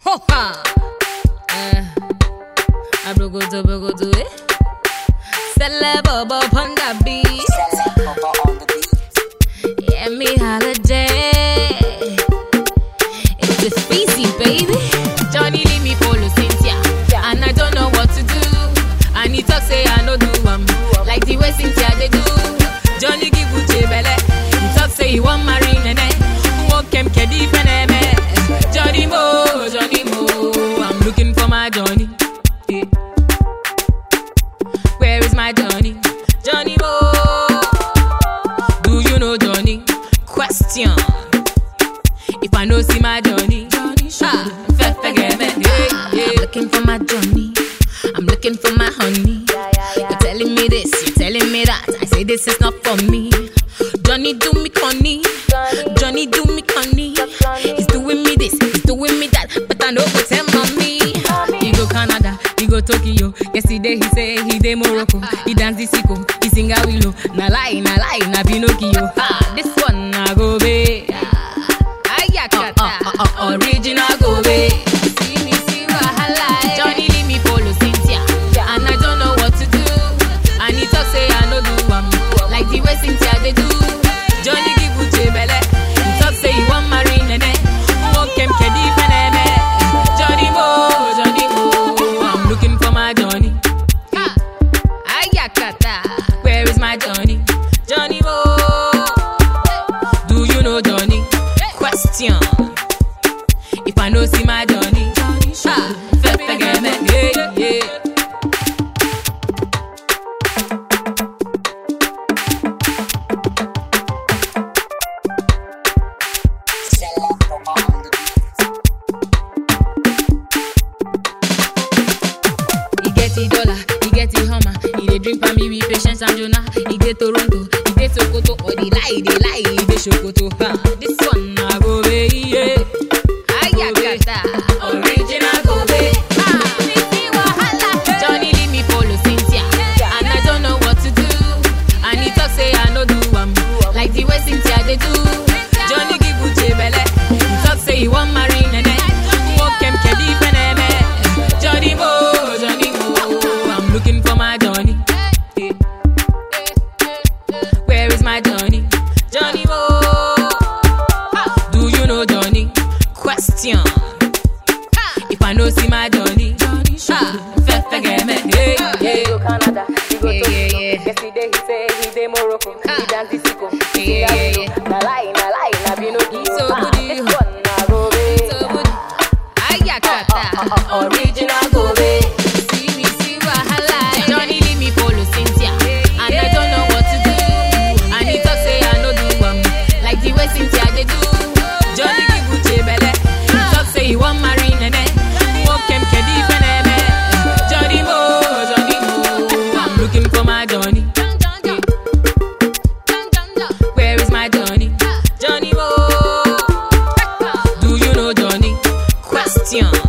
Ho ha! I broke to it. Celeb on the beat. Yeah, me holiday. It's a feasty, baby. Johnny leave me follow Cynthia, and I don't know what to do. And he talk say I no do like the way Cynthia they do. Johnny give Uche belle. He talk say he want marry nene. Walk him kedi feneme. Johnny Mo, I'm looking for my Johnny. Yeah. Where is my Johnny? Johnny Mo. Do you know Johnny? Question. If I know see my Johnny, I'm looking for my Johnny. I'm looking for my honey. You're telling me this, you're telling me that. I say this is not for me. Johnny do me conny. Johnny do me conny. He's doing me this, he's doing me that. But I know what's him on me. He go Canada, he go Tokyo. Yesterday he say he dey Morocco. He dance the sicko, he sing a willow. Na lie, na Pinocchio. This one na go be. Original go be. See wahala. Johnny leave me follow Cynthia, and I don't know what to do. And he talk say I no do like the way Cynthia they do. Johnny give Uche belle. He talk say he want marry nene. Walk him kedi feneme. Johnny Mo, I'm looking for my Johnny. Ayakata, where is my Johnny? Johnny Mo, do you know Johnny? Question. If I know see my Johnny, yeah. He get the dollar, he get the Hummer. He dey drink for me with Patience and Jonah. He dey Toronto, he dey Sokoto. Or they lie, he dey Sokoto. This one na go be, yeah. Original go be. Johnny leave me follow Cynthia, and I don't know what to do. And he talk say I no do like the way Cynthia they do. Johnny give Uche belle. He talk say he want marry nene. Walk him kedi feneme. Johnny Mo, I'm looking for my Johnny. Where is my Johnny? Johnny Mo, do you know Johnny? Question. If I know see my Johnny, He go Canada, he go Tokyo. Yesterday he say he dey Morocco. He dance the sicko, he sing a willow. Na lie, na Pinocchio. So good, this one na go be. so good. Ayakata, Original go be. see wahala. Johnny leave me follow Cynthia, and I don't know what to do. And he talk say I no do like the way Cynthia they do. Johnny give Uche belle. He talk say he want marry nene. Walk him kedi feneme. Johnny Mo, I'm looking for my Johnny. Where is my Johnny? Johnny Mo, do you know Johnny? Question.